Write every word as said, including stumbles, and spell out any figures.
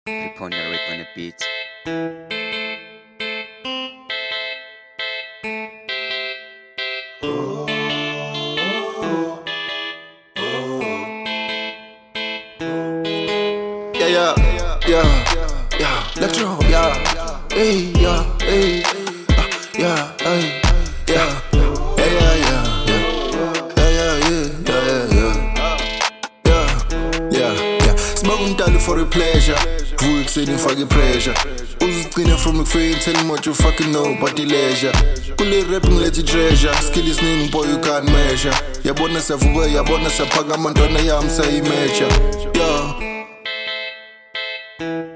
Preponderate on the beat. Yeah, yeah, yeah, yeah, electro, yeah, hey, yeah, hey, uh, yeah, hey, yeah, yeah, yeah, yeah, yeah, yeah, yeah, yeah, yeah, yeah, yeah. Smoking dolly for the pleasure, Vu exceeding fucking pressure. Uzigcina from the fame, tell me what you fucking know about the leisure. Kule rapping let it treasure, skill is name boy you can't measure. Yabona savuka, yabona saphaka amantwana yami sayimeasure, yeah.